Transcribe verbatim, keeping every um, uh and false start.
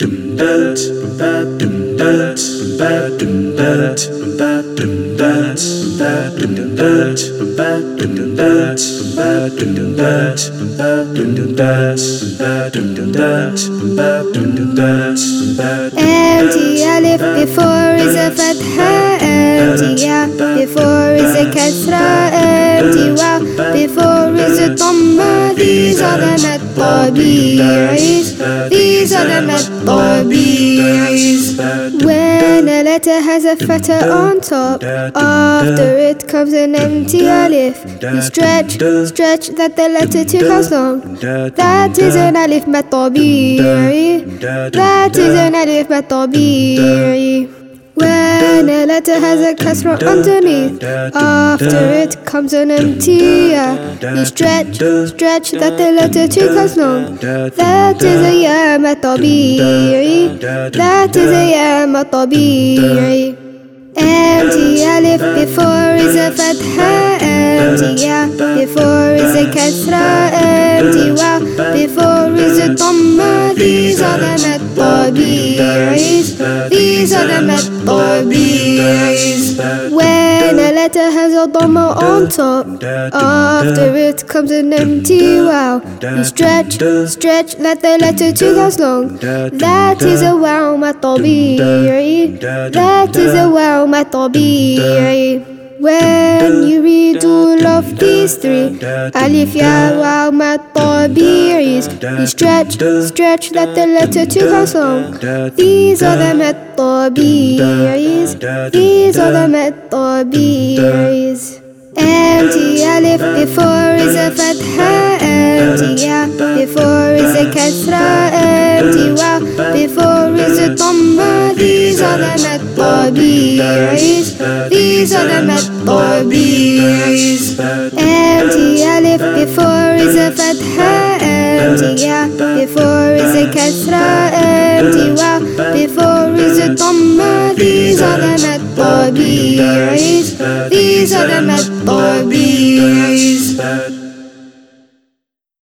Empty alif before is a fatha, empty ya before is a kasra, empty wa before is a dhamma. These are the mat tabi'is, these are the mat tabi'is. When a letter has a fatha on top, after it comes an empty alif. You stretch, stretch that the letter too comes long. That is an alif mat tabi'i, that is an alif mat tabi'i. When a letter has a kasra underneath, after it comes an empty ya. You stretch, stretch that the letter too comes long. That is a ya mat tabi'i, that is a ya mat tabi'i. Empty alif before is a fatha, empty ya before is a kasra, empty wa before is a dhamma. These are the mat tabi'is, these are the mat tabi'is. When a letter has a dhamma on top, after it comes an empty wow. You stretch, stretch let the letter too goes long. That is a wow mat tabi'i, that is a wow mat tabi'i. When you read all of these three, alif, ya, waw, mat tabi'is, you stretch, stretch let the letter too goes long. These are the mat tabi'is, these are the mat tabi'is. Empty alif before is a fatha, empty ya before is a kasra, empty wa before is a dhamma. These are the mat tabi'is, these are the mat tabi'is. Empty alif before is a fatha, empty ya before is a kasra, empty wa before is a dhamma. These are the mat tabi'is, these are the mat tabi'is.